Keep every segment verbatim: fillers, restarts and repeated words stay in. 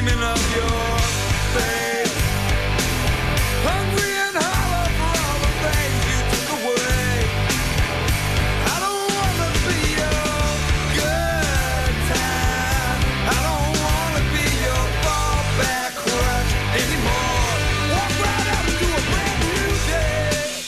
dreaming of your face. Hungry and hollow for all the things you took away. I don't wanna be your good time. I don't wanna be your fallback crutch anymore. Walk right up to a brand new day.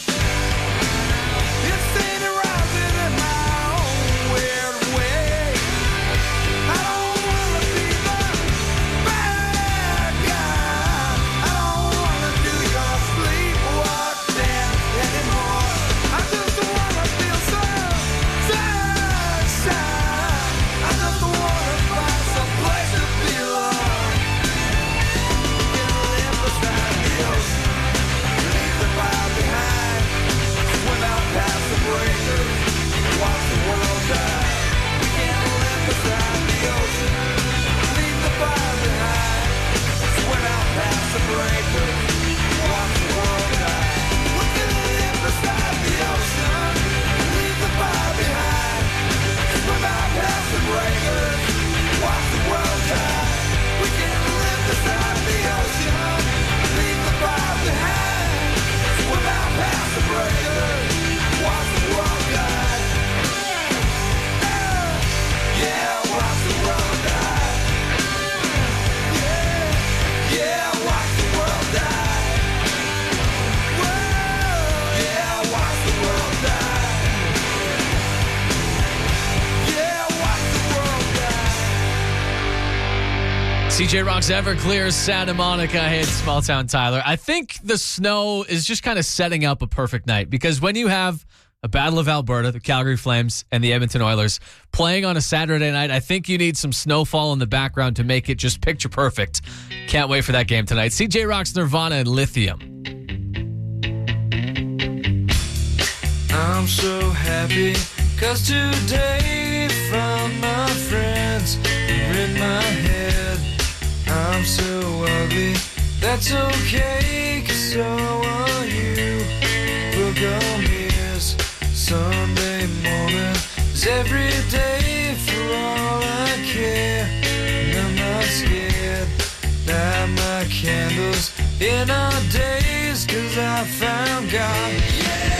It's standing rising in my own weird way. I don't wanna be the bad guy. I don't wanna do your sleepwalk dance anymore. I just wanna feel some sunshine. I just wanna find some place to belong. Can live beside the ocean, leave the fire behind, swim out past the breakers, watch the world die. We can live beside the ocean, leave the fire behind, swim out past the breakers, watch the world die. We can live beside the ocean, leave the fire behind, swim out past the breakers, watch the world die. We can live beside the ocean, leave the fire behind, swim out past the breakers, watch the world die. Yeah, watch the world die. Yeah, yeah, watch the world die. Whoa, yeah, watch the world die. Yeah, watch the world die. C J Rock's Everclear, Santa Monica. Hey, it's Small Town Tyler. I think the snow is just kind of setting up a perfect night because when you have a Battle of Alberta, the Calgary Flames, and the Edmonton Oilers playing on a Saturday night, I think you need some snowfall in the background to make it just picture perfect. Can't wait for that game tonight. C J Rock's Nirvana and Lithium. I'm so happy, cause today found my friends are in my head. I'm so ugly, that's okay, cause so are you. Book on ears, Sunday morning is every day for all I care. And I'm not scared, light my candles in our days, cause I found God. Yeah!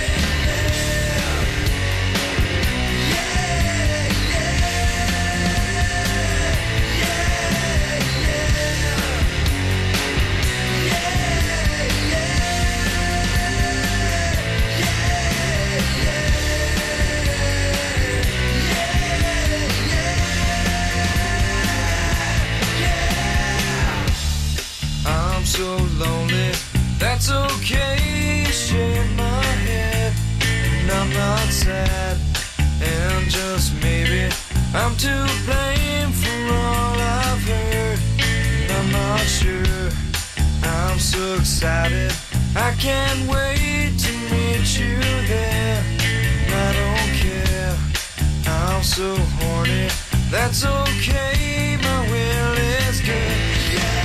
So lonely, that's okay, shake my head, and I'm not sad, and just maybe I'm to blame for all I've heard, and I'm not sure, I'm so excited, I can't wait to meet you there, and I don't care, I'm so horny, that's okay, my will is good, yeah.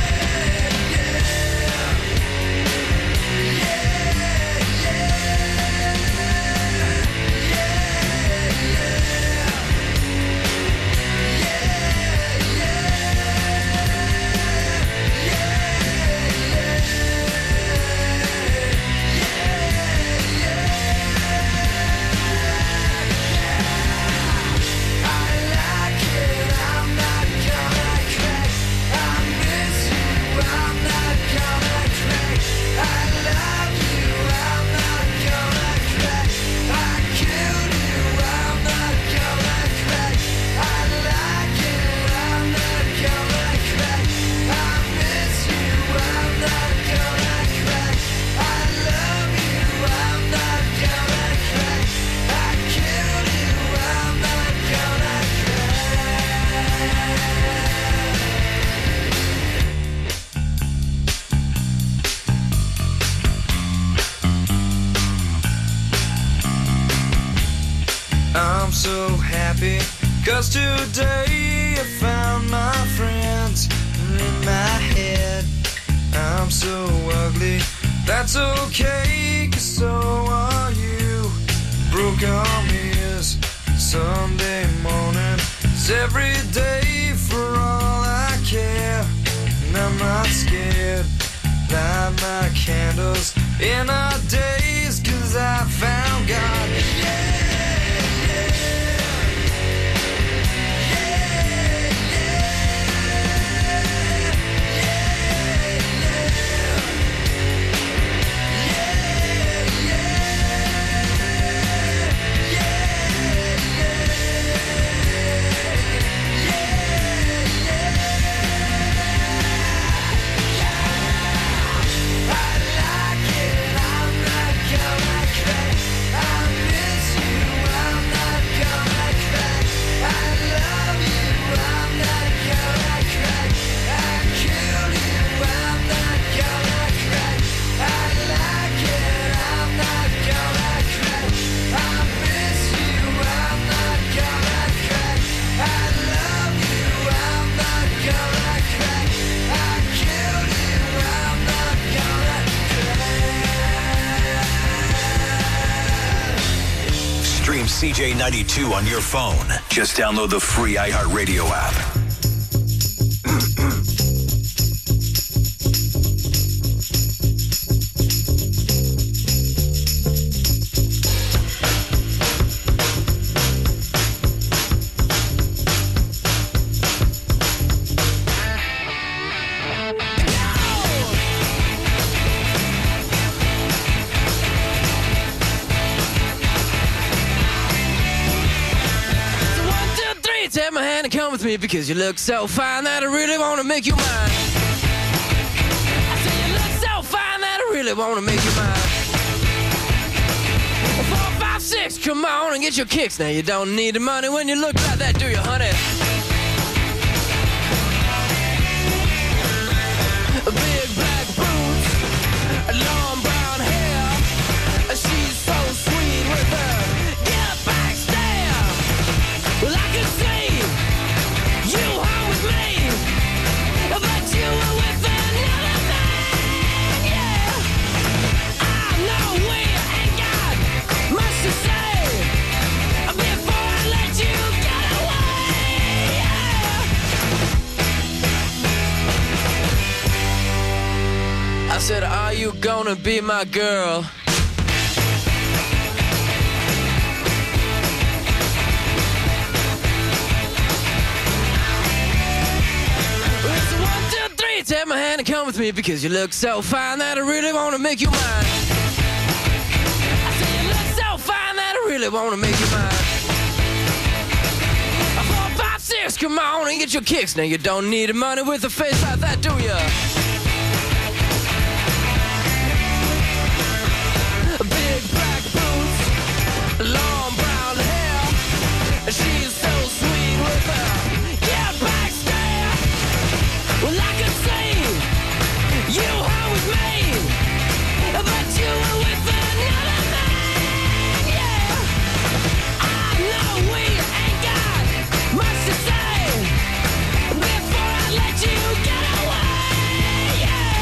I'm so happy, cause today I found my friends in my head. I'm so ugly, that's okay, cause so are you. Broke arm is Sunday morning, it's every day for all I care. I'm not scared. Light my candles in our days, 'cause I found God. Yeah. C J ninety-two on your phone. Just download the free iHeartRadio app. Take my hand and come with me, because you look so fine that I really want to make you mine. I say you look so fine that I really want to make you mine. Four, five, six, come on and get your kicks. Now you don't need the money when you look like that, do you, honey? Big black boots, long brown hair. She's so sweet with her get back stare. Well, I can see you home with me, but you were with another man, yeah. I know we ain't got much to say before I let you get away, yeah. I said, are you gonna be my girl? Take my hand and come with me, because you look so fine that I really want to make you mine. I say you look so fine that I really want to make you mine. Four, five, six, come on and get your kicks. Now you don't need the money with a face like that, do ya? Big black boots, long brown hair. She's so sweet with her get back stare. Well, I could see you home with me, but you were with another man, yeah. I know we ain't got much to say before I let you get away,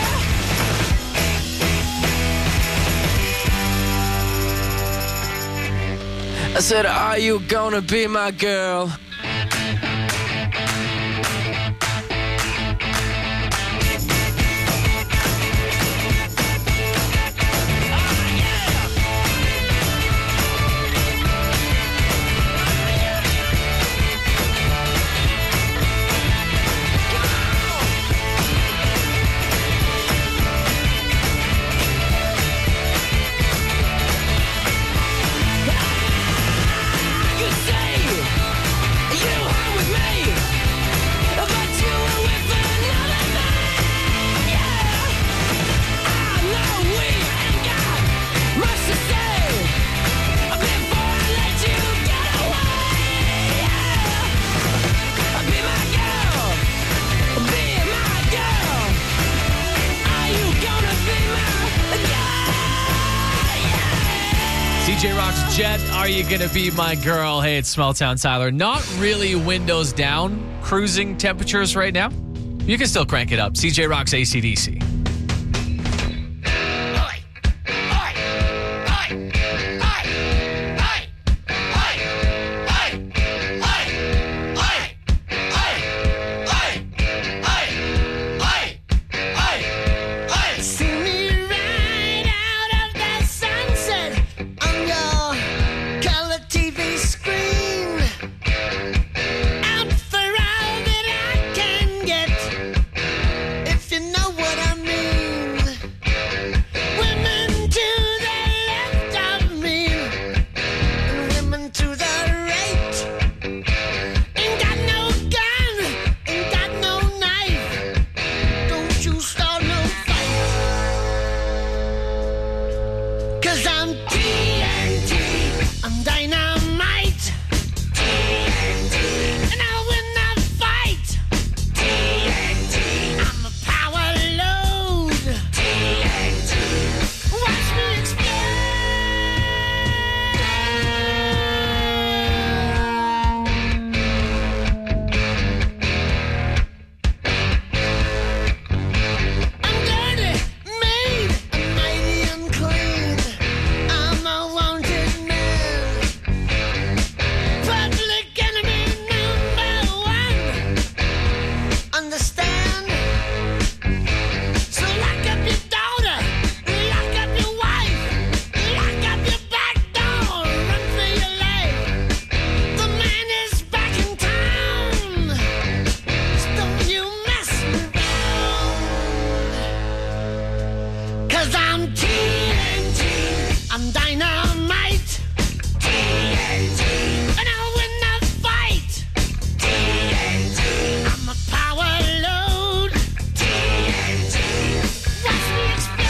yeah. I said, are you gonna be my girl? D J Rock's Jet, Are You Gonna Be My Girl? Hey, it's Small Town Tyler. Not really windows down cruising temperatures right now. You can still crank it up. C J Rock's A C D C. I'm dynamite. T N T. And I'll win the fight. T N T. I'm a power load. T N T. Watch me explode.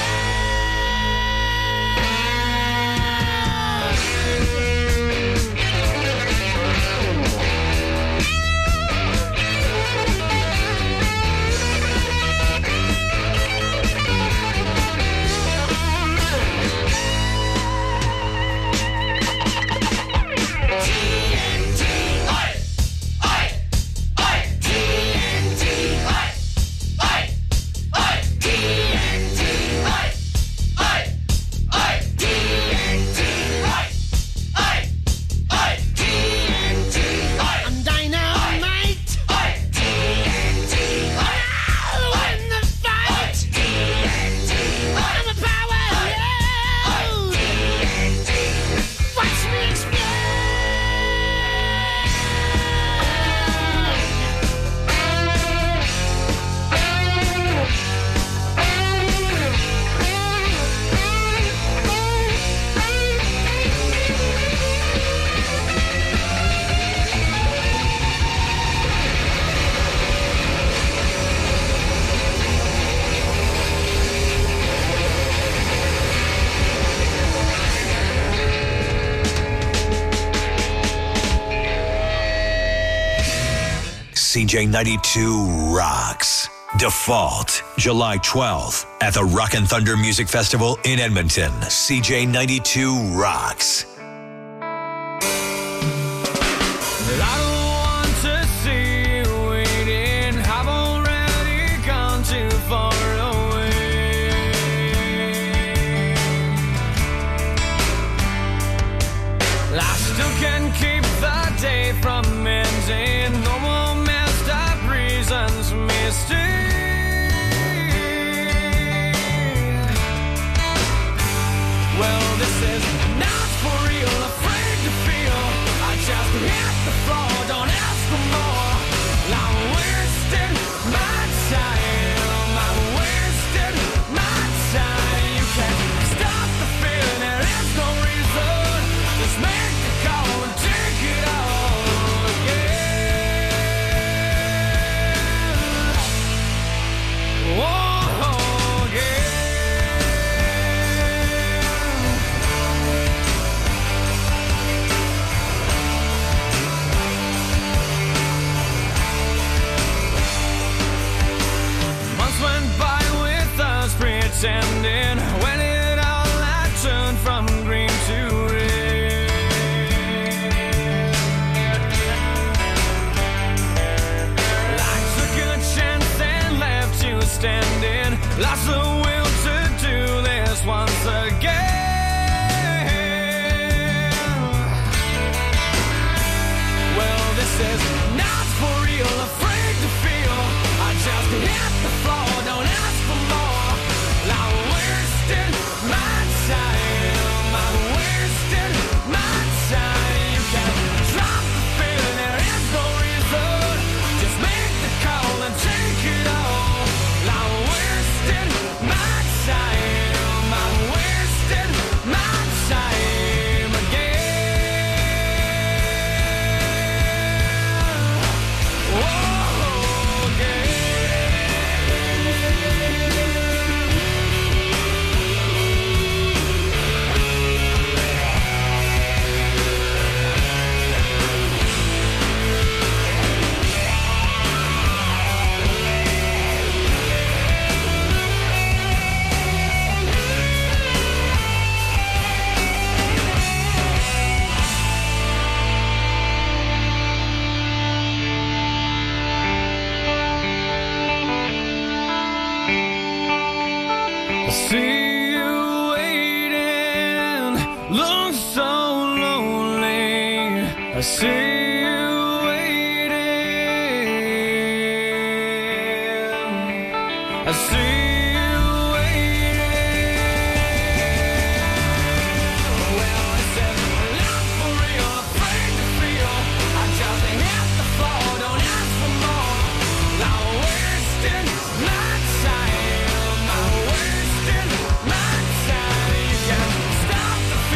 I'm dynamite. T N T. I'll win the fight. T N T. I'm a power load. T N T. Watch me explode. C J ninety-two rocks. Default, July twelfth at the Rock and Thunder Music Festival in Edmonton. C J ninety-two rocks. I don't want to see you waiting. I've already gone too far away. I still can keep the day from ending. No more messed up reasons for me to stay. Well, this is not for real, afraid to feel. I just hit the floor, don't ask for more. I'm wasting my time, I'm wasting my time. You can't stop the feeling, there is no reason. Just make the call and take it all again. Whoa, again. Months went by with us pretending. When it all I turned from green to red. I took a chance and left you standing. Lost the will to do this once again. Well, this is not for real, afraid to feel. I just hit the floor, don't ask for more. I'm wasting my time, I'm wasting my time. You can drop the feeling, there is no reason. Just make the call and take it all. I'm wasting my time, I'm wasting my time again. Whoa, again. I see you waiting, look so lonely. I see you waiting. I see you waiting. Well, I said, not for real, afraid to feel. I just hit the floor, don't ask for more. I'm wasting my time, I'm wasting my time. You can't stop the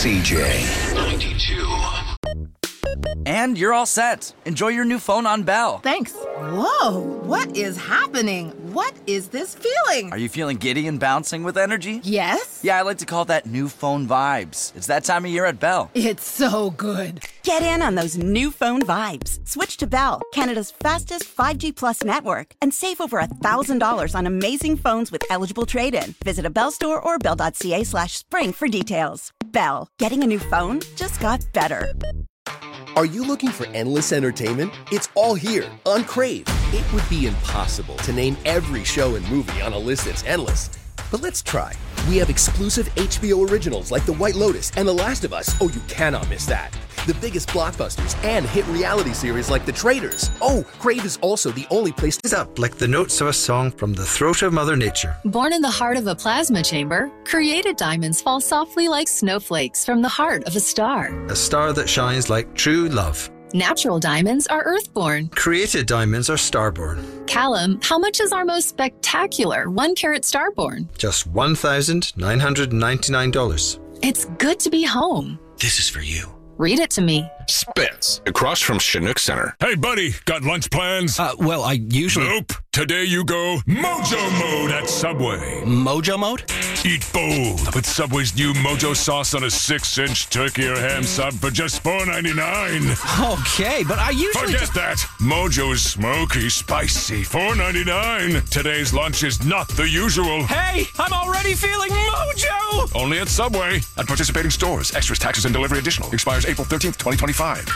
C J ninety-two. And you're all set. Enjoy your new phone on Bell. Thanks. Whoa, what is happening? What is this feeling? Are you feeling giddy and bouncing with energy? Yes? Yeah, I like to call that new phone vibes. It's that time of year at Bell. It's so good. Get in on those new phone vibes. Switch to Bell, Canada's fastest five G plus network, and save over one thousand dollars on amazing phones with eligible trade-in. Visit a Bell store or bell.ca slash spring for details. Bell, getting a new phone just got better. Are you looking for endless entertainment? It's all here on Crave. It would be impossible to name every show and movie on a list that's endless. But let's try. We have exclusive H B O originals like The White Lotus and The Last of Us. Oh, you cannot miss that. The biggest blockbusters and hit reality series like The Traitors. Oh, Crave is also the only place is up like the notes of a song from the throat of Mother Nature. Born in the heart of a plasma chamber, created diamonds fall softly like snowflakes from the heart of a star. A star that shines like true love. Natural diamonds are earthborn. Created diamonds are starborn. Callum, how much is our most spectacular one carat starborn? Just one thousand nine hundred ninety-nine dollars. It's good to be home. This is for you. Read it to me. Spence, across from Chinook Center. Hey, buddy, got lunch plans? Uh, well, I usually... Nope. Today you go Mojo Mode at Subway. Mojo Mode? Eat bold with Subway's new Mojo sauce on a six-inch turkey or ham sub for just four ninety-nine. Okay, but I usually... Forget that. Mojo's smoky, spicy, four ninety-nine. Today's lunch is not the usual. Hey, I'm already feeling Mojo! Only at Subway. At participating stores. Extras, taxes, and delivery additional. Expires April thirteenth, twenty twenty-five.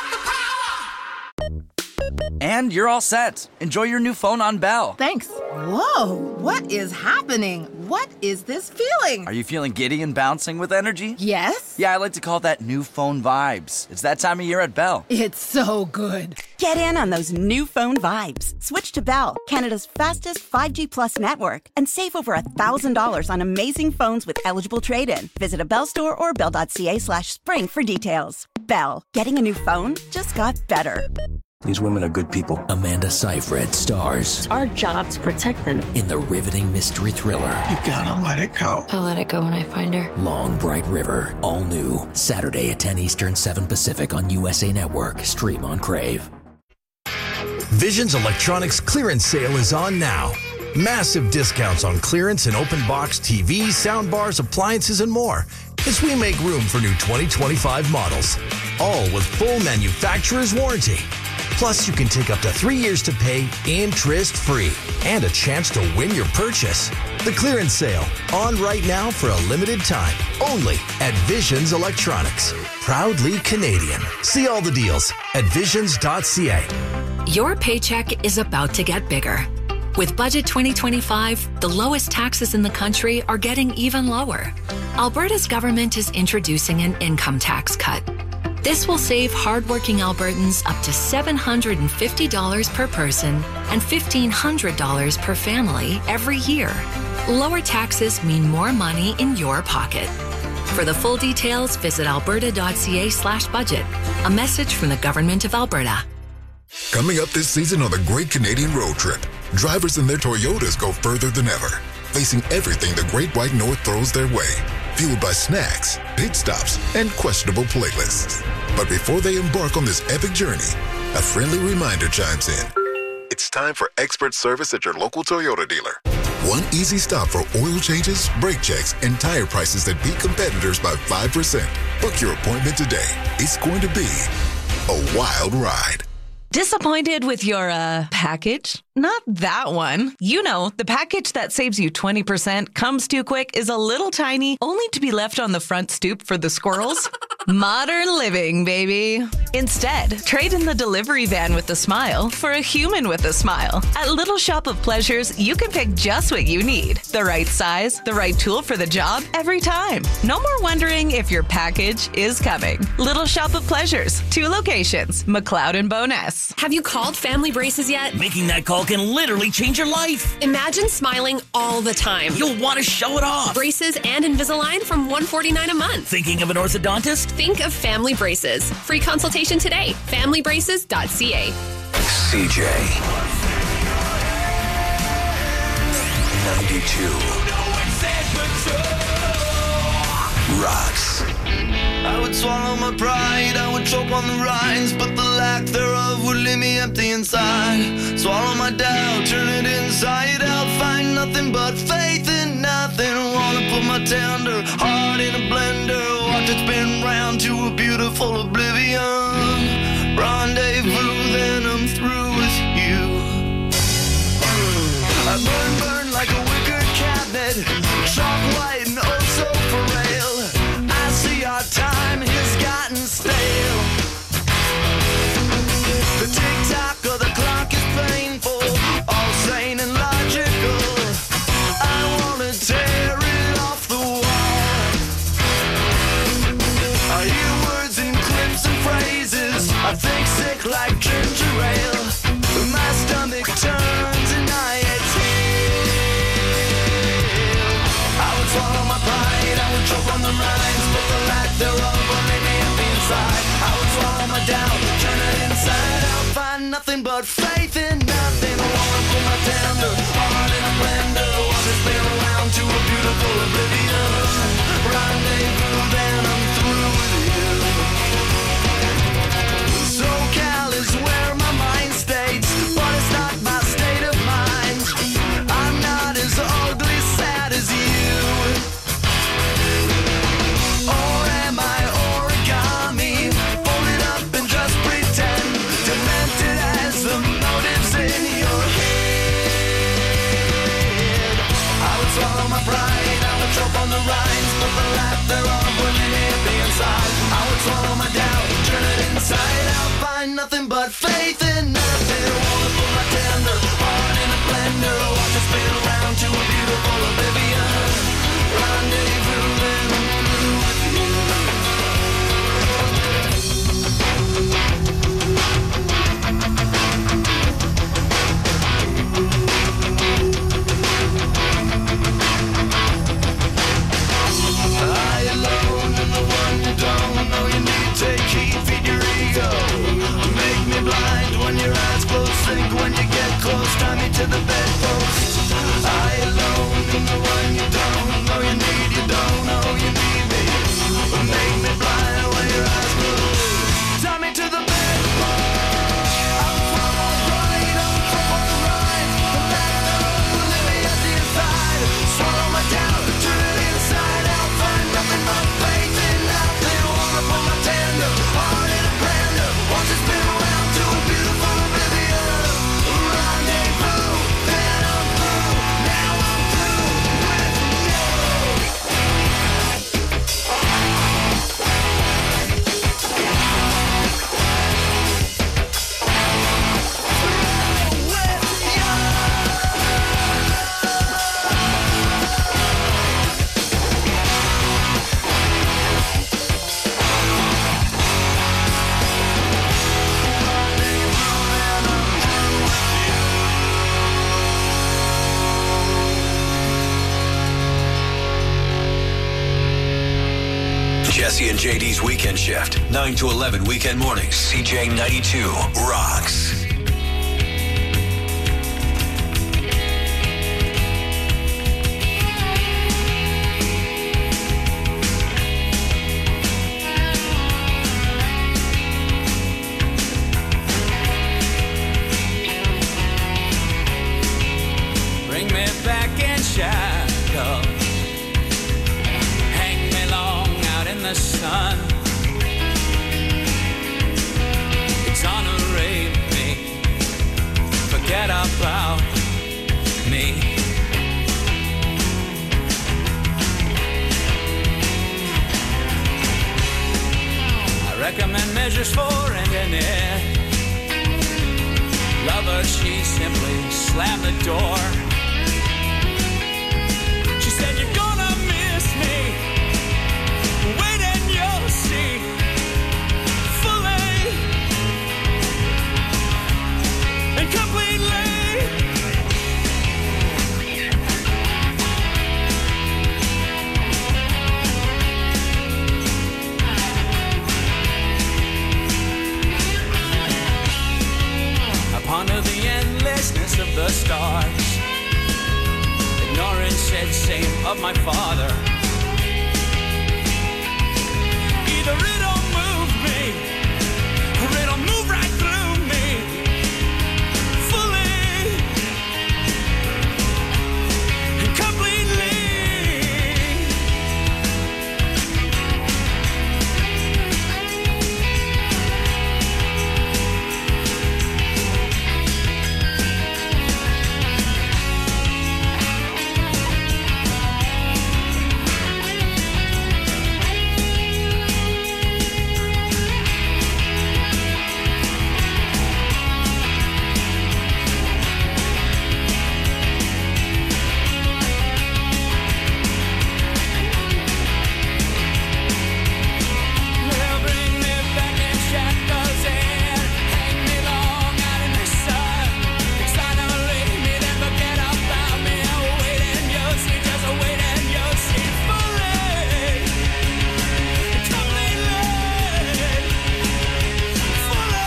And you're all set. Enjoy your new phone on Bell. Thanks. Whoa, what is happening? What is this feeling? Are you feeling giddy and bouncing with energy? Yes? Yeah, I like to call that new phone vibes. It's that time of year at Bell. It's so good. Get in on those new phone vibes. Switch to Bell, Canada's fastest five G plus network, and save over one thousand dollars on amazing phones with eligible trade-in. Visit a Bell store or bell.ca slash spring for details. Bell, getting a new phone just got better. These women are good people. Amanda Seyfried stars. Our job to protect them. In the riveting mystery thriller. You gotta let it go. I'll let it go when I find her. Long Bright River. All new. Saturday at ten Eastern, seven Pacific on U S A Network. Stream on Crave. Visions Electronics clearance sale is on now. Massive discounts on clearance and open box T Vs, soundbars, appliances, and more as we make room for new twenty twenty-five models. All with full manufacturer's warranty. Plus, you can take up to three years to pay interest-free and a chance to win your purchase. The clearance sale, on right now for a limited time, only at Visions Electronics. Proudly Canadian. See all the deals at visions dot c a. Your paycheck is about to get bigger. With Budget twenty twenty-five, the lowest taxes in the country are getting even lower. Alberta's government is introducing an income tax cut. This will save hardworking Albertans up to seven hundred fifty dollars per person and fifteen hundred dollars per family every year. Lower taxes mean more money in your pocket. For the full details, visit alberta.ca slash budget. A message from the Government of Alberta. Coming up this season on the Great Canadian Road Trip, drivers in their Toyotas go further than ever, facing everything the Great White North throws their way, fueled by snacks, pit stops, and questionable playlists. But before they embark on this epic journey, a friendly reminder chimes in. It's time for expert service at your local Toyota dealer. One easy stop for oil changes, brake checks, and tire prices that beat competitors by five percent. Book your appointment today. It's going to be a wild ride. Disappointed with your, uh, package? Not that one. You know, the package that saves you twenty percent, comes too quick, is a little tiny, only to be left on the front stoop for the squirrels. Modern living, baby. Instead, trade in the delivery van with a smile for a human with a smile. At Little Shop of Pleasures, you can pick just what you need. The right size, the right tool for the job, every time. No more wondering if your package is coming. Little Shop of Pleasures, two locations, McLeod and Bowness. Have you called Family Braces yet? Making that call can literally change your life. Imagine smiling all the time. You'll want to show it off. Braces and Invisalign from one hundred forty-nine dollars a month. Thinking of an orthodontist? Think of Family Braces. Free consultation today. family braces dot c a. C J ninety-two. rocks. I would swallow my pride, I would choke on the rinds, but the lack thereof would leave me empty inside. Swallow my doubt, turn it inside out, find nothing but faith in nothing. Wanna put my tender heart in a blender, watch it spin round to a beautiful oblivion. Rendezvous, then I'm through with you. I burn, burn like a wicker cabinet, chalk white and oh so frail. I see our time has gotten stale. The tick-tock of the clock is painful, all sane and logical. I wanna tear it off the wall. I hear words and clips and phrases, I think sick like ginger ale. My stomach turns and I exhale. I would swallow my pride, I would choke on the rinds, but the lack thereof will make me empty inside. I would swallow my doubt, turn it inside out, find nothing but faith in nothing. I wanna put my tender heart in a blender, watch it spin around to a beautiful oblivion. Rendezvous, then I'm through with you. SoCal is where my mind stays, but it's not my state of mind. I'm not as ugly sad as you. Or am I origami, folded up and just pretend, demented as the motives in your head. I would swallow my pride, I would choke on the rinds, but the lack thereof would leave me inside. I would swallow my doubt, turn it inside out, find nothing but faith in nothing. Wanna put my tender heart in a blender, watch it spin around to a beautiful oblivion. Rendezvous, then I'm through with you. I alone am the one you don't know you need. Take heed, feed your ego. Make me blind when your eyes close. Think when you get close, tie me to the bedpost. I alone am the one you don't know you need. You don't know you need me. Make me blind when your eyes close. Tie me to the bedpost. I'm from all right, I'm from all right. The lack thereof will leave me at the inside. Swallow my doubt, turn it inside out, find nothing but faith in nothing. Wanna put my tender heart in a blender, watch it spin around to a beautiful oblivion. Rendezvous, then I'm through. Now I'm through with you. Jesse and J D's Weekend Shift, nine to eleven weekend mornings. C J ninety-two rocks. Bring me back in shackles, hang me long out in the sun, exonerate me, forget about me. I recommend measures for ending it. Lover, she simply slammed the door. She said, you're gonna miss me. Wait and you'll see. Fully and completely. I ponder the endlessness of the stars, ignoring said same of my father. Either it'll move me, or it'll move right through me, fully and completely. They'll bring me back in shackles and hang me long out in the sun. Try to leave me, then forget about me. I'll wait and you'll see, just wait and you'll see, fully, completely, fully,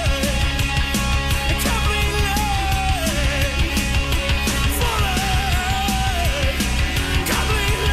completely, fully, completely.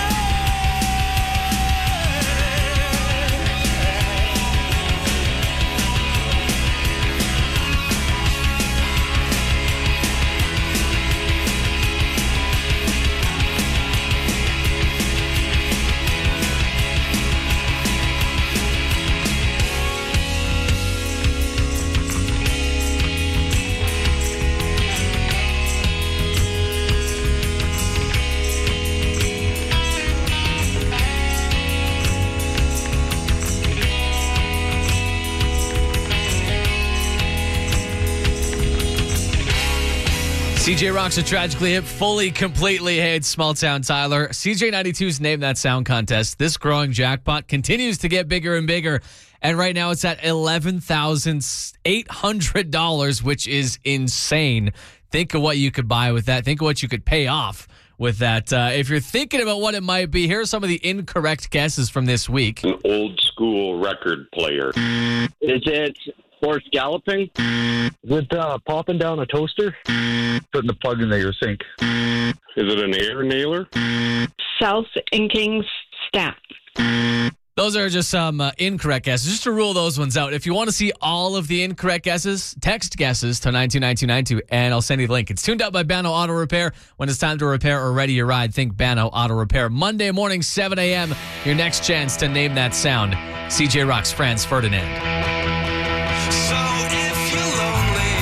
C J Rocks are tragically hip, fully, completely. Hey, it's Small Town Tyler. C J ninety-two's Name That Sound contest. This growing jackpot continues to get bigger and bigger. And right now it's at eleven thousand eight hundred dollars, which is insane. Think of what you could buy with that. Think of what you could pay off with that. Uh, if you're thinking about what it might be, here are some of the incorrect guesses from this week. An old school record player. Is it horse galloping? Is it uh, popping down a toaster? Putting the plug in your sink. Is it an air nailer? Self-inking stamp. Those are just some uh, incorrect guesses. Just to rule those ones out. If you want to see all of the incorrect guesses, text guesses to nine two nine two nine two, and I'll send you the link. It's tuned up by Bano Auto Repair. When it's time to repair or ready your ride, think Bano Auto Repair. Monday morning, seven a.m., your next chance to name that sound. C J Rocks, Franz Ferdinand. So if you're lonely,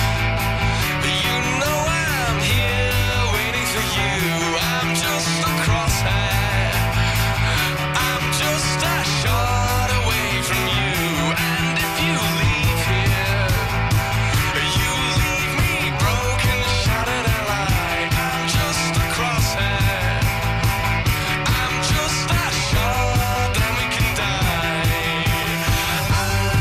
you know I'm here waiting for you. I'm just a crosshair. I'm just a shot away from you. And if you leave here, you leave me broken, shattered and alive. I'm just a crosshair. I'm just a shot, then we can die. I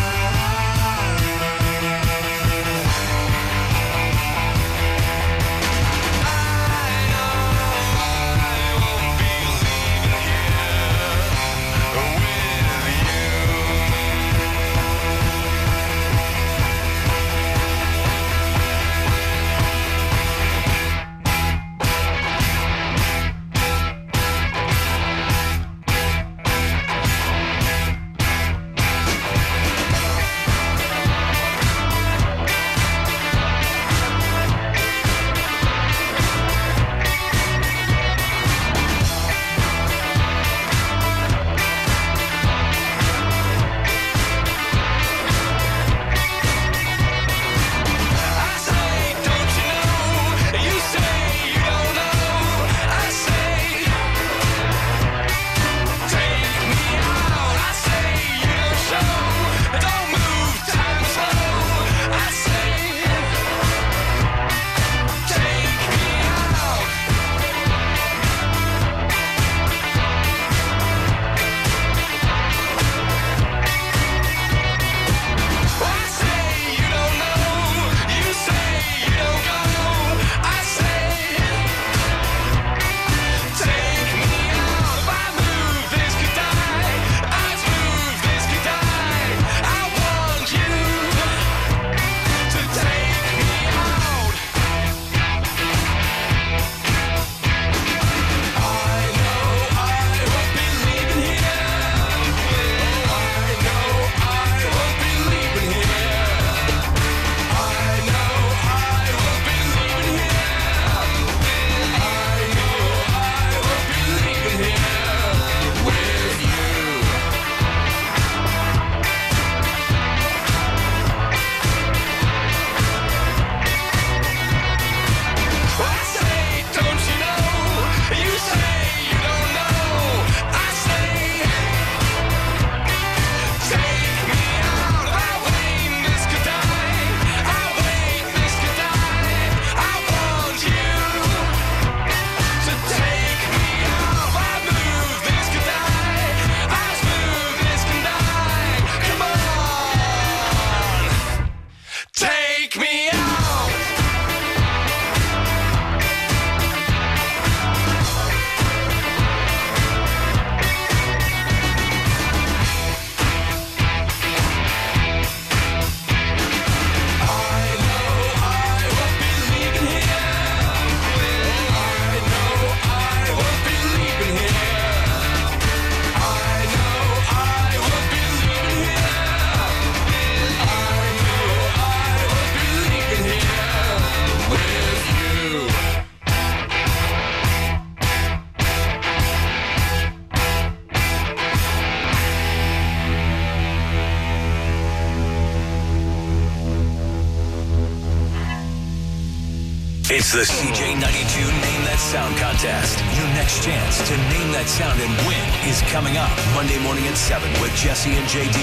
It's the C J ninety-two Name That Sound contest. Your next chance to name that sound and win is coming up Monday morning at seven with Jesse and J D.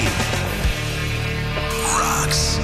Rocks.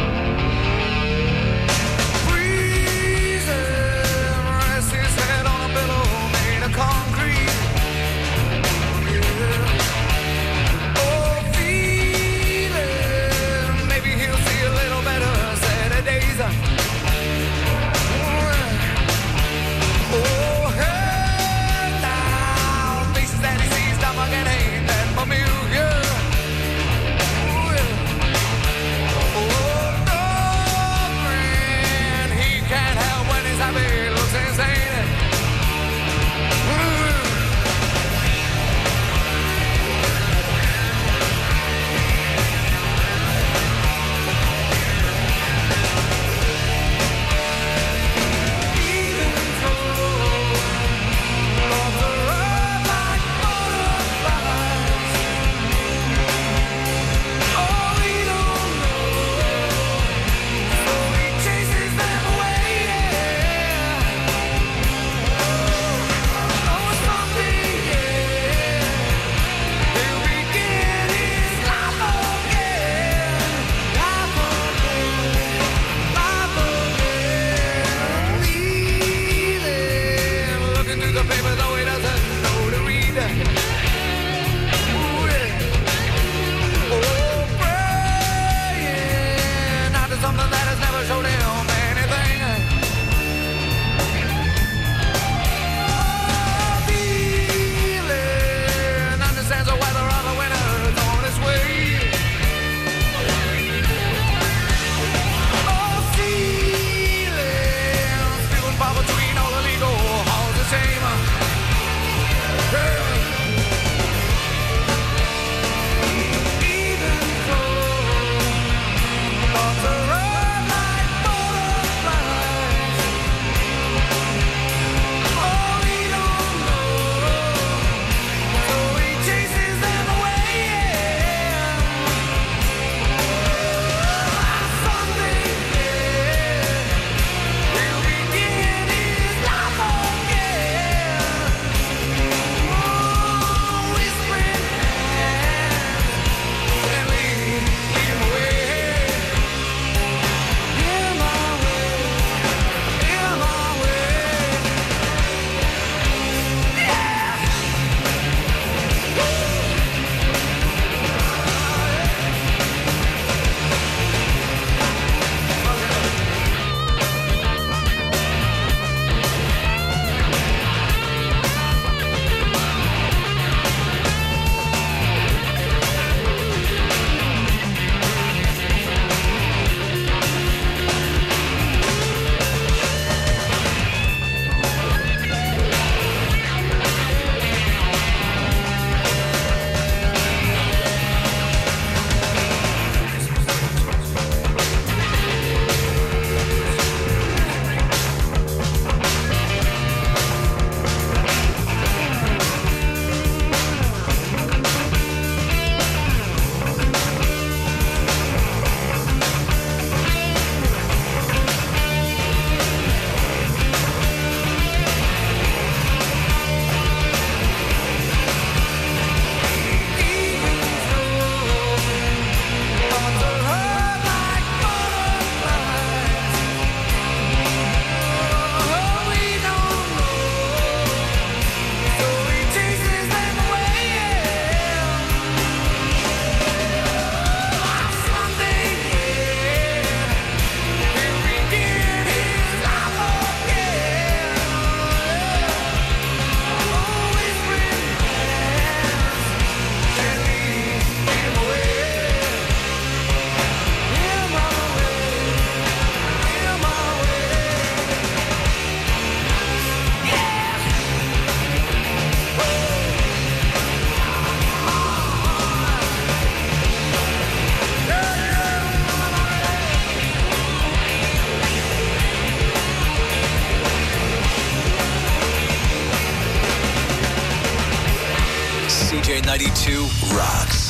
ninety-two rocks.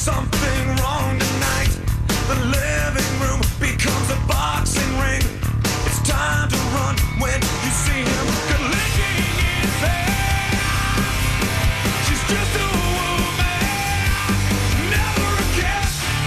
something wrong tonight. The living room becomes a boxing ring. It's time to run when you see him licking his hair. She's just a woman, never again.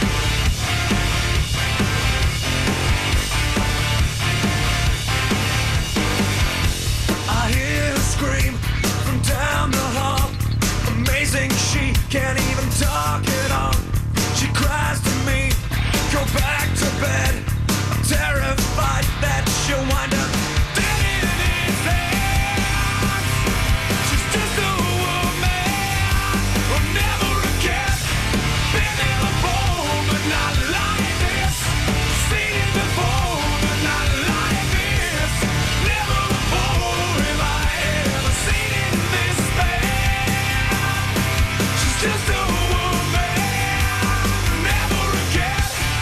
I hear her scream from down the hall. Amazing, she can't even talk at all. She cries to me, go back to bed. I'm terrified that she'll wind up dead in his hands. She's just a woman, or never again. Been in before, but not like this. Seen it before, but not like this. Never before have I ever seen it this bad. She's just a woman, never again.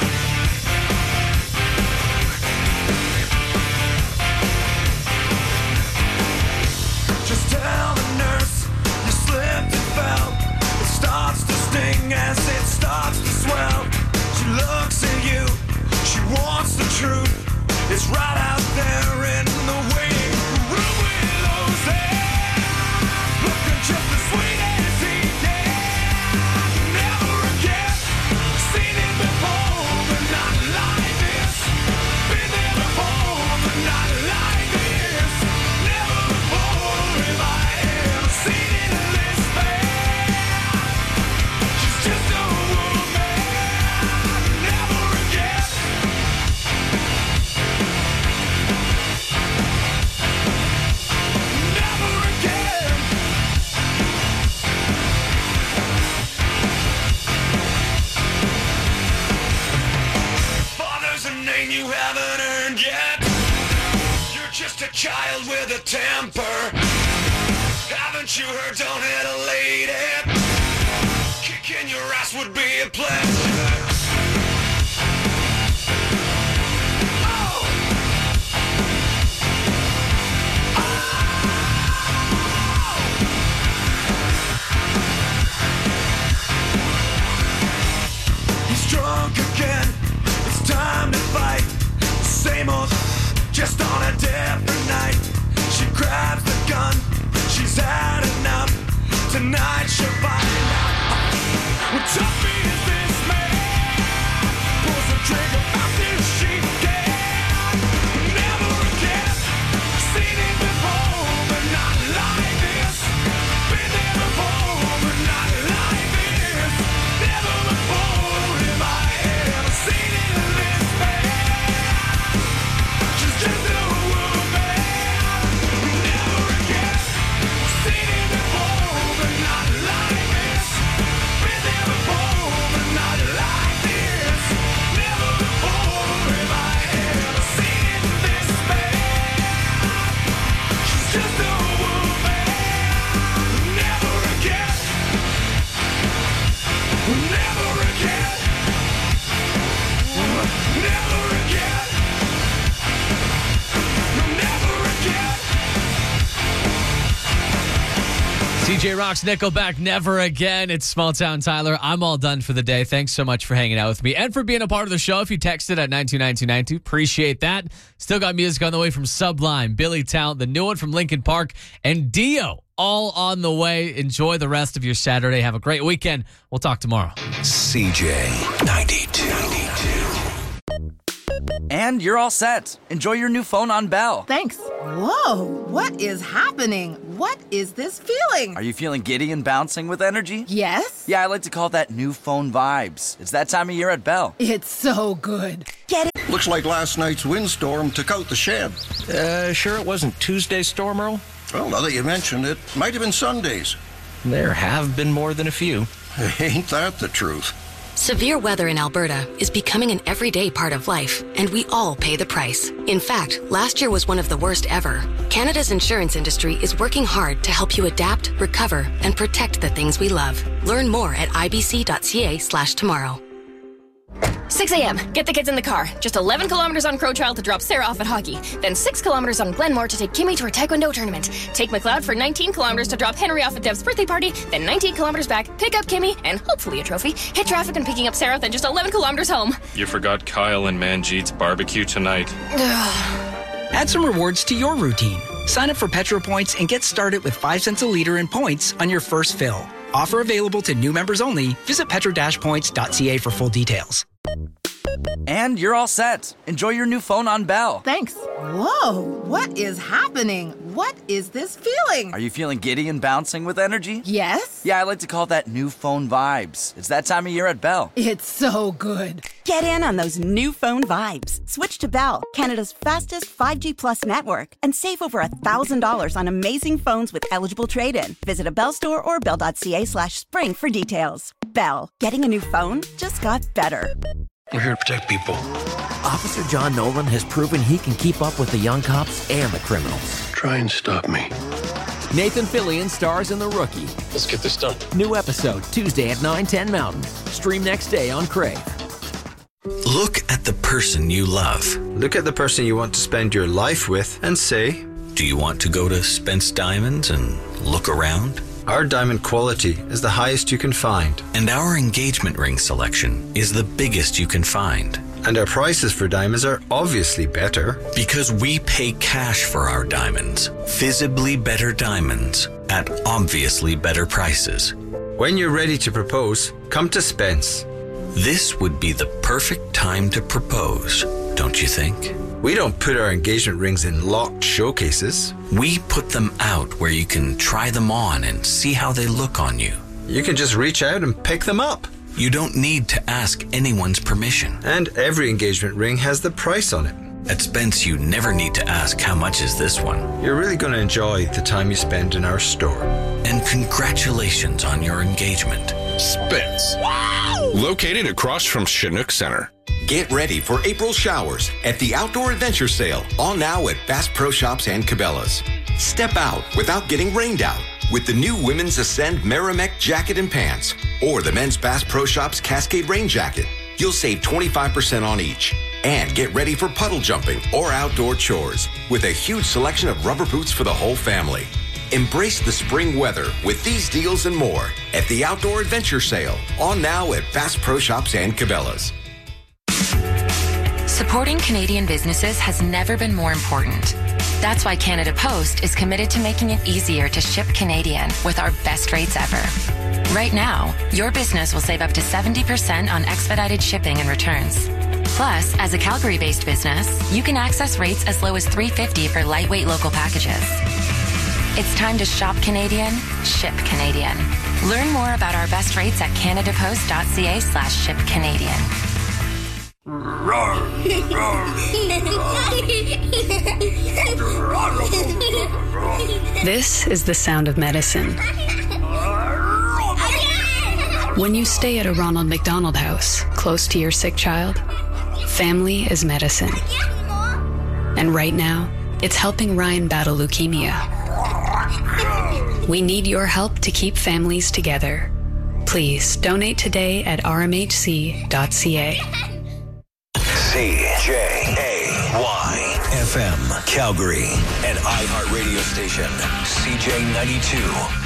Just tell the nurse you slipped and fell. It starts to sting as it starts to swell. She looks at you, she wants the truth. It's right out there in the waiting room with those hands, looking just as sweet as he can. Never again, seen it before, but not like this. Been there before, but not like this. Never before have I ever seen it this bad. She's just a woman, never again. Never again. Father's a name you haven't earned yet. You're just a child with a temper. Haven't you heard, don't hit a lady. Kicking your ass would be a pleasure. Oh. He's drunk again. It's time to fight. Same old, just on a different night. She grabs the gun. She's had enough. Tonight she'll find out. What tough is this man? Pulls the trigger fast as she can. Never again. Seen it before, but not like this. Been there before, but not like this. Never before have I ever seen it this bad. She's just a woman, never again. Seen it before, but not like this. Been there before, but not like this. Never before have I ever seen it this bad. She's just a woman, never again. Never again. Never again. Never again. C J Rocks, Nickelback, Never Again. It's Small Town Tyler. I'm all done for the day. Thanks so much for hanging out with me and for being a part of the show. If you texted at nine two nine two nine two, appreciate that. Still got music on the way from Sublime, Billy Talent, the new one from Linkin Park, and Dio. All on the way. Enjoy the rest of your Saturday. Have a great weekend. We'll talk tomorrow. C J ninety-two. And you're all set. Enjoy your new phone on Bell. Thanks. Whoa, what is happening? What is this feeling? Are you feeling giddy and bouncing with energy? Yes. Yeah, I like to call that new phone vibes. It's that time of year at Bell. It's so good. Get it? Looks like last night's windstorm took out the shed. Uh, sure it wasn't Tuesday's storm, Earl? Well, now that you mentioned it, might have been Sunday's. There have been more than a few. Ain't that the truth? Severe weather in Alberta is becoming an everyday part of life, and we all pay the price. In fact, last year was one of the worst ever. Canada's insurance industry is working hard to help you adapt, recover, and protect the things we love. Learn more at ibc.ca slash tomorrow. six a.m. Get the kids in the car. Just eleven kilometers on Crow Trail to drop Sarah off at hockey. Then six kilometers on Glenmore to take Kimmy to her taekwondo tournament. Take McLeod for nineteen kilometers to drop Henry off at Dev's birthday party. Then nineteen kilometers back, pick up Kimmy, and hopefully a trophy. Hit traffic and picking up Sarah, then just eleven kilometers home. You forgot Kyle and Manjeet's barbecue tonight. Add some rewards to your routine. Sign up for Petro Points and get started with five cents a liter in points on your first fill. Offer available to new members only. Visit petro dash points dot c a for full details. And you're all set. Enjoy your new phone on Bell. Thanks. Whoa, what is happening? What is this feeling? Are you feeling giddy and bouncing with energy? Yes. Yeah, I like to call that new phone vibes. It's that time of year at Bell. It's so good. Get in on those new phone vibes. Switch to Bell, Canada's fastest five G plus network, and save over one thousand dollars on amazing phones with eligible trade-in. Visit a Bell store or bell dot c a slash spring for details. Bell, getting a new phone just got better. We're here to protect people. Officer John Nolan has proven he can keep up with the young cops and the criminals. Try and stop me. Nathan Fillion stars in The Rookie. Let's get this done. New episode Tuesday at nine ten Mountain. Stream next day on Crave. Look at the person you love. Look at the person you want to spend your life with and say, do you want to go to Spence Diamonds and look around? Our diamond quality is the highest you can find. And our engagement ring selection is the biggest you can find. And our prices for diamonds are obviously better. Because we pay cash for our diamonds. Visibly better diamonds at obviously better prices. When you're ready to propose, come to Spence. This would be the perfect time to propose, don't you think? We don't put our engagement rings in locked showcases. We put them out where you can try them on and see how they look on you. You can just reach out and pick them up. You don't need to ask anyone's permission. And every engagement ring has the price on it. At Spence, you never need to ask how much is this one. You're really going to enjoy the time you spend in our store. And congratulations on your engagement. Spence. Wow! Located across from Chinook Center. Get ready for April showers at the Outdoor Adventure Sale, all now at Bass Pro Shops and Cabela's. Step out without getting rained out with the new Women's Ascend Merrimack jacket and pants or the men's Bass Pro Shops Cascade Rain jacket. You'll save twenty-five percent on each. And get ready for puddle jumping or outdoor chores with a huge selection of rubber boots for the whole family. Embrace the spring weather with these deals and more at the Outdoor Adventure Sale, on now at Bass Pro Shops and Cabela's. Supporting Canadian businesses has never been more important. That's why Canada Post is committed to making it easier to ship Canadian with our best rates ever. Right now, your business will save up to seventy percent on expedited shipping and returns. Plus, as a Calgary-based business, you can access rates as low as three dollars and fifty cents for lightweight local packages. It's time to shop Canadian, ship Canadian. Learn more about our best rates at canadapost dot c a slash ship Canadian. This is the sound of medicine. When you stay at a Ronald McDonald House, close to your sick child, family is medicine. And right now, it's helping Ryan battle leukemia. We need your help to keep families together. Please donate today at r m h c dot c a. C J A Y F M Calgary, an iHeart radio station. C J ninety-two.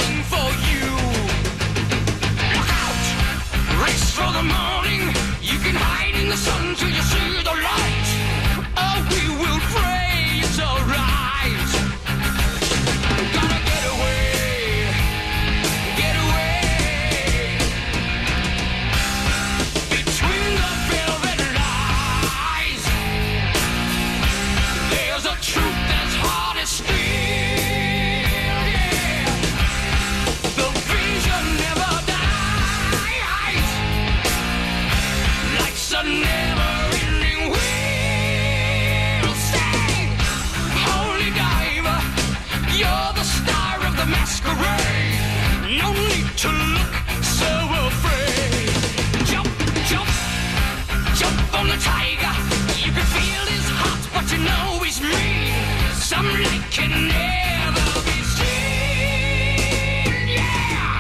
For the morning, you can can never be seen. Yeah.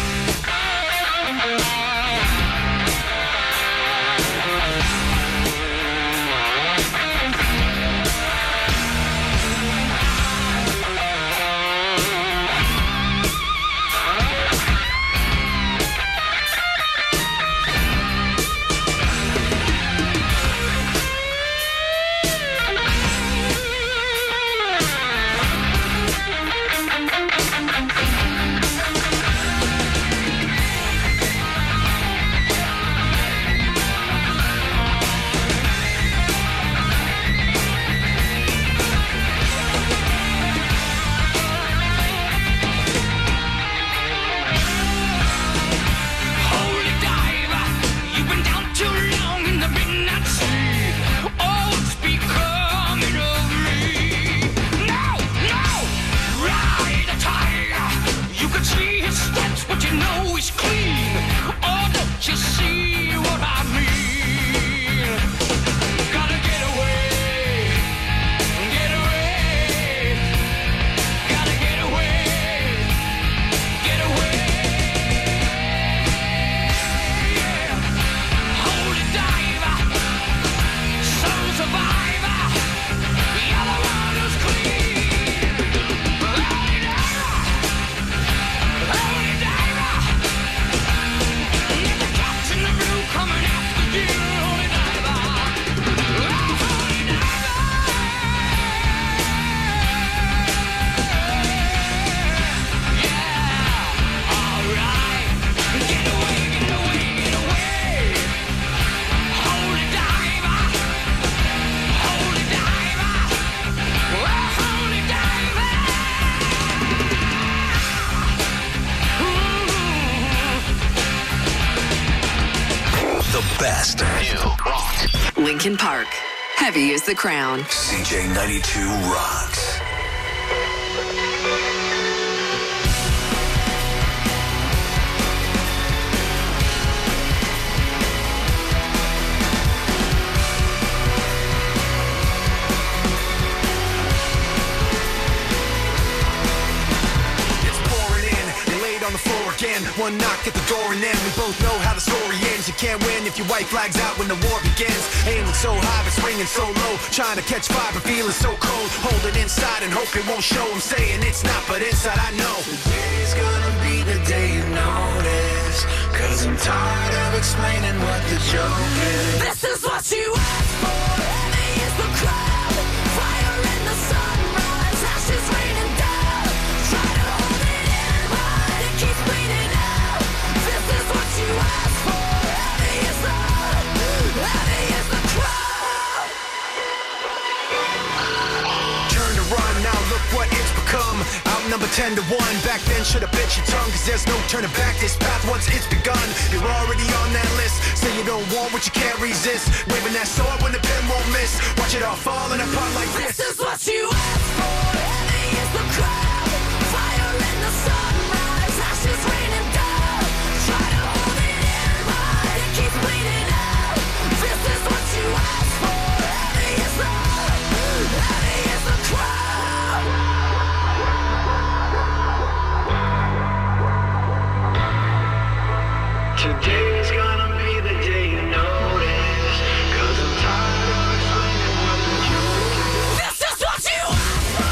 Holy diver, you've been down too long in the midnight sea. Oh, it's becoming of me. No, no, ride a tiger. You can see his steps, but you know he's clean. Oh, don't you see what I mean? Gotta get away, get away. Gotta get away, get away. Holy diver, soul survivor, you're the one who's clean. Holy diver, holy diver, get the captain of blue coming after you. Holy diver, holy diver, yeah, all right, get away, get away, get away. Holy diver, holy diver, holy diver. The best. New rock. Linkin Park. Heavy is the crown. C J ninety-two rocks. It's pouring in, you're laid on the floor again. One knock at the door and then we both know how the story ends. You can't win if your white flag's out when the war begins. Aiming so high but swinging so low, trying to catch fire but feeling so cold. Hold it inside and hope it won't show. I'm saying it's not, but inside I know today's gonna be the day you notice. Cause I'm tired of explaining what the joke is. This is what you asked for. Heavy is the crowd. Fire in the sunrise. Ashes raining down. Try to hold it in, but it keeps bleeding out. This is what you asked for. Heavy is the, heavy is the crowd. Turn to run, now look what it's become. Outnumbered ten to one. Back then should've bit your tongue. Cause there's no turning back. This path once it's begun, you're already on that list. Say you don't want what you can't resist. Waving that sword when the pen won't miss. Watch it all falling apart like this. This is what you asked for. Heavy is the crowd. Fire in the sunrise. Ashes raining down. Try to hold it in, but it keeps bleeding out. This is what you asked for. Heavy is the, heavy is the crowd. Today's gonna be the day you notice. Cause I'm tired of explaining what the joke is. This is what you asked for.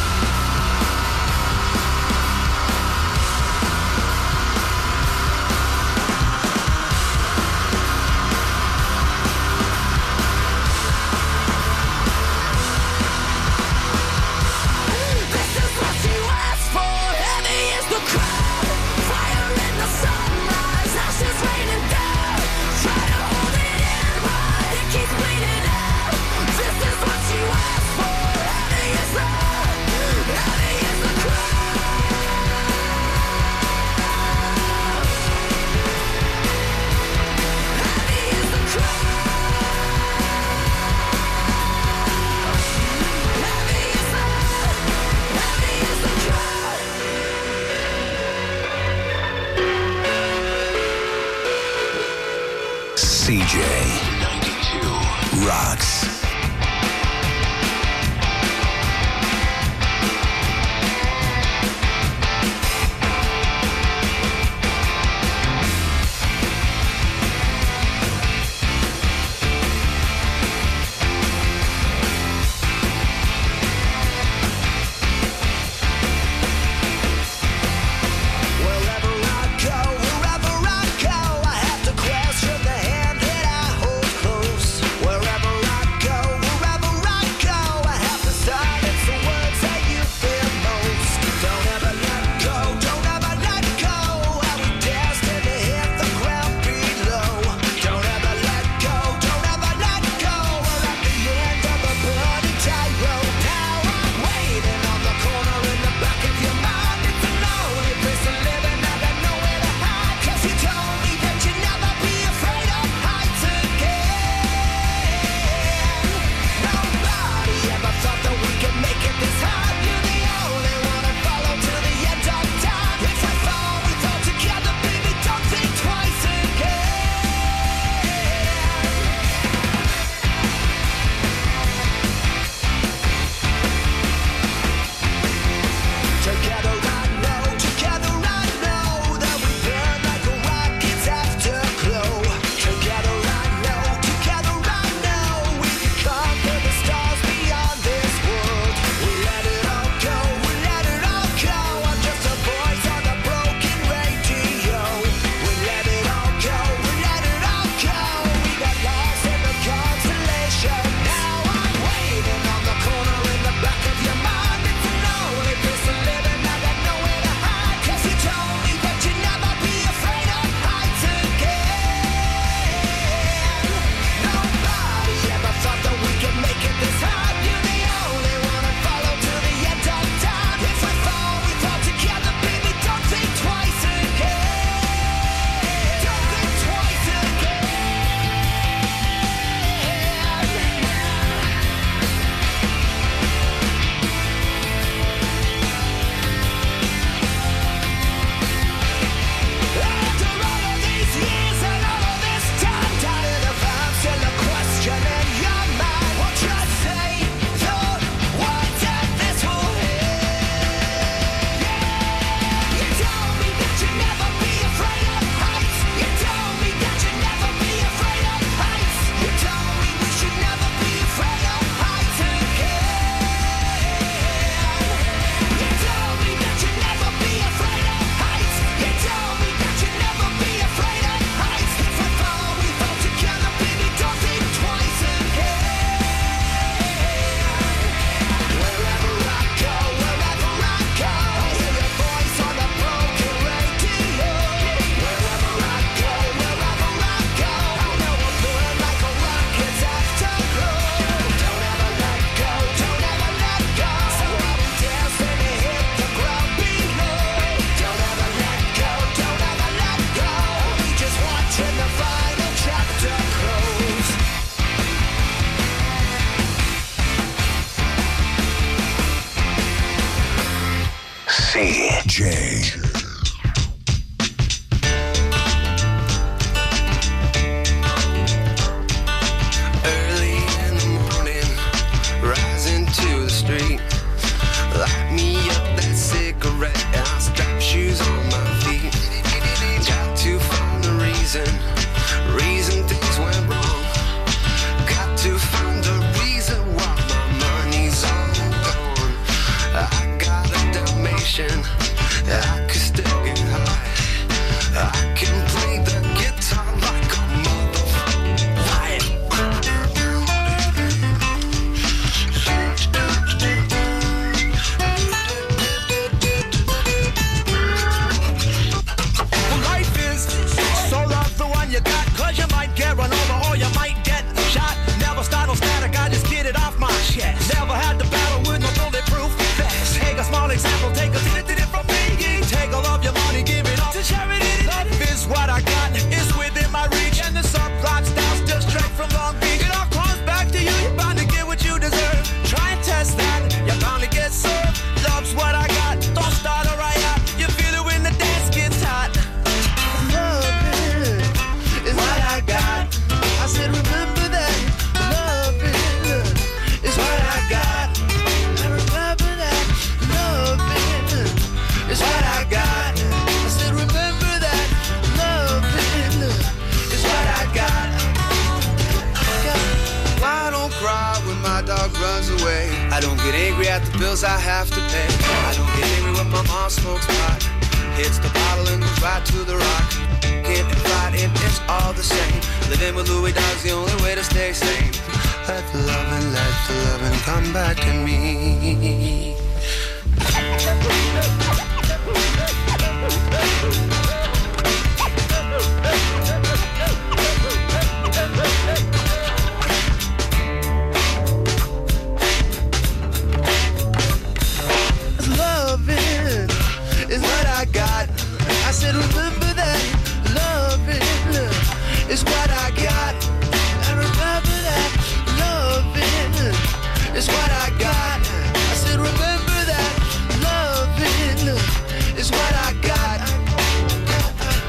This is what you asked for. Heavy is the crowd. Fire in the sunrise. Ashes raining down. Try to hold it in, but it keeps bleeding out. This is what you asked for. Heavy is the, heavy is the crowd. Heavy is the crowd. Heavy is the, heavy is the crowd. C J ninety-two rocks. C J. Early in the morning, rising to the street. Light me up that cigarette and I'll strap shoes on my feet. Got to find a reason, reason things went wrong. Got to find a reason why my money's all gone. I got a Dalmatian, I could still get high. I can play the guitar like a motherfucker. Life is so love the one you got, cause you might get run over or you might get shot. Never start no static, I just get it off my chest. Never had to battle with no bulletproof vest. Take a small example, take a hit it from me. Take all of your money, give it all to charity. Love is what I got, it's within my reach. And the subplot starts just straight from Long Beach. It all comes back to you, you're bound to get what you deserve. Try and test that, you're bound to get served. Love's what I got, don't start a riot. You feel it when the dance gets hot. Love is what I got. I said remember that. Love is what I got. I remember that. Love is what I got. I said remember that. Love is what I got. I don't cry when my dog runs away. I don't get angry at the bills I have to pay. I don't get angry when my mom smokes pot. Hits the bottle and goes right to the rock. Can't fight it, it's all the same. Living with Louis Dog's the only way to stay sane. Let the loving, let the loving come back to me. Loving is what I got. I said remember that. Loving is what I got. I remember that. Loving is what I got. I said remember that. Loving is what I got. I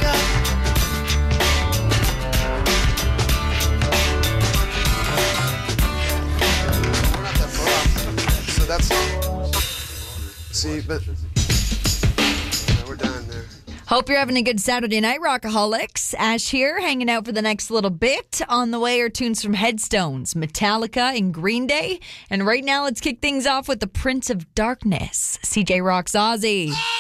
got. So that's see, but yeah, we're done there. Hope you're having a good Saturday night, Rockaholics. Ash here, hanging out for the next little bit. On the way are tunes from Headstones, Metallica, and Green Day. And right now, let's kick things off with the Prince of Darkness, C J Rocks Aussie.